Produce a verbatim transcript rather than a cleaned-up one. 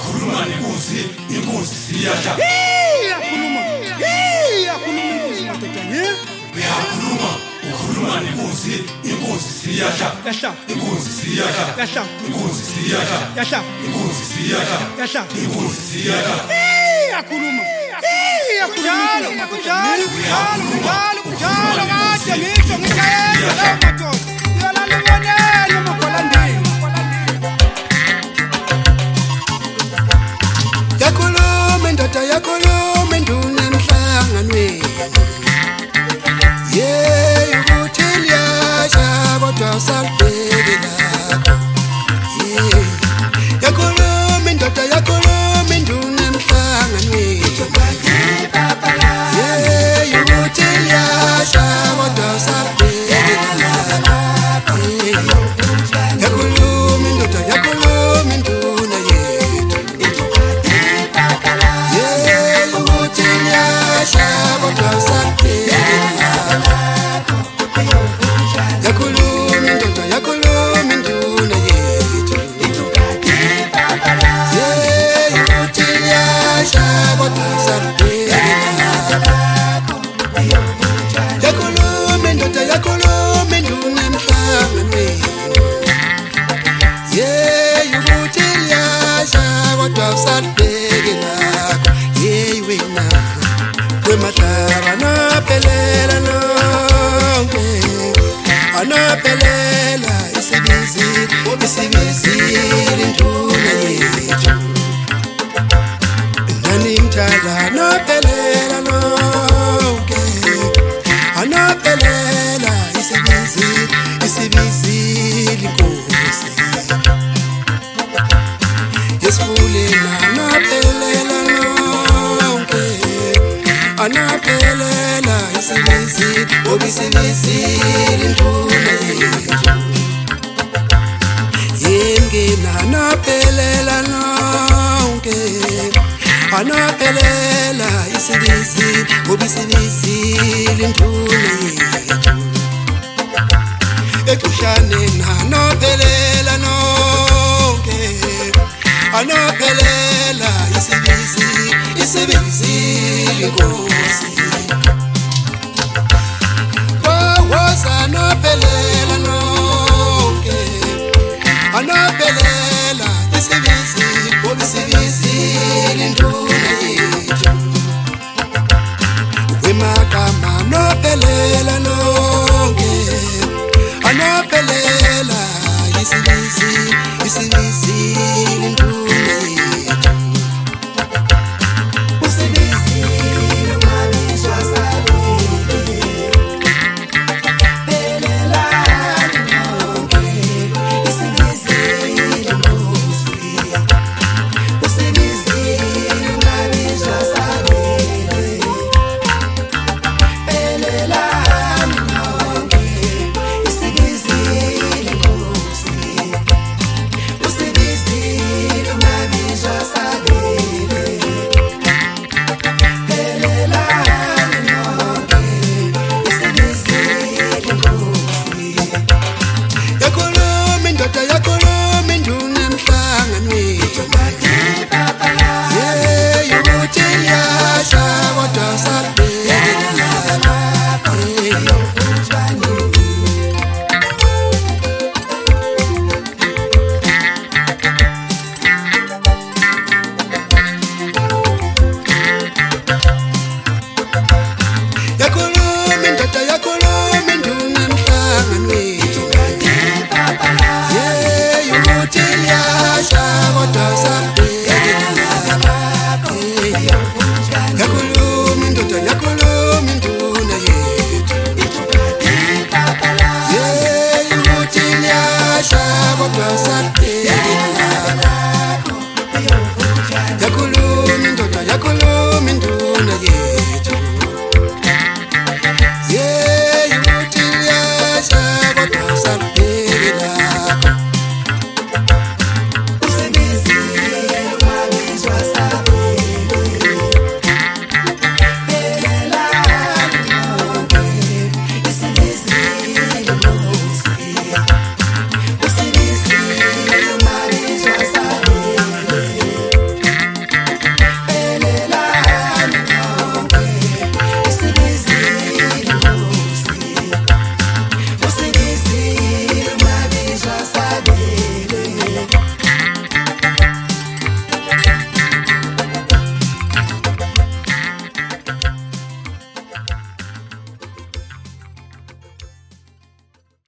ukhuluma nenkosi, inkosi siyasha. Iyakhuluma. Iyakhuluma inkosi madoda nje. Uyakhuluma, ukhuluma nenkosi, inkosi siyasha. Yasha. Inkosi siyasha. Yasha. Inkosi siyasha. Yasha. Inkosi siyasha. Yasha. Inkosi siyasha. Iyakhuluma. Iyakhuluma kunjalo, kunjalo, kunjalo, kunjalo kade ngisho ngishayela lawo madoda. Yolala libonene emagwalandeni. Yakhuluma ndoda yakhuluma enduna emhlanganweni. Yeah, ukuthi liyasha kodwa usalibheke lapho. Yeah, yakhuluma ndoda yakhuluma enduna emhlanganweni. Yeah, ukuthi liyasha kodwa usalibheke lapho. Yeah, yakhuluma ndoda yakhuluma enduna yethu. Yeah, ukuthi liyasha kodwa usalibheke lapho. Yakhuluma ndoda yakhuluma enduna yethu. Yeah, ukuthi liyasha kodwa usalibheke lapho. Yakhuluma ndoda yakhuluma enduna emhlanganweni. Yeah, ukuthi liyasha kodwa usalibheke lapho. Yeah, wena kwemahlaba naphelela lonke. Anaphelela isibizile, isibizile induna yethu. Nani mthala anaphelela lonke. Anaphelela isibizile, isibizile inkosi. Yesifuleni anaphelela lonke. Anaphelela isibizile, obisibizile induna yethu. Yengena anaphelela lonke. Anaphelela isibizile, obisibizile induna yethu. Exushaneni anaphelela lonke. Anaphelela isibizile, isibizile inkosi.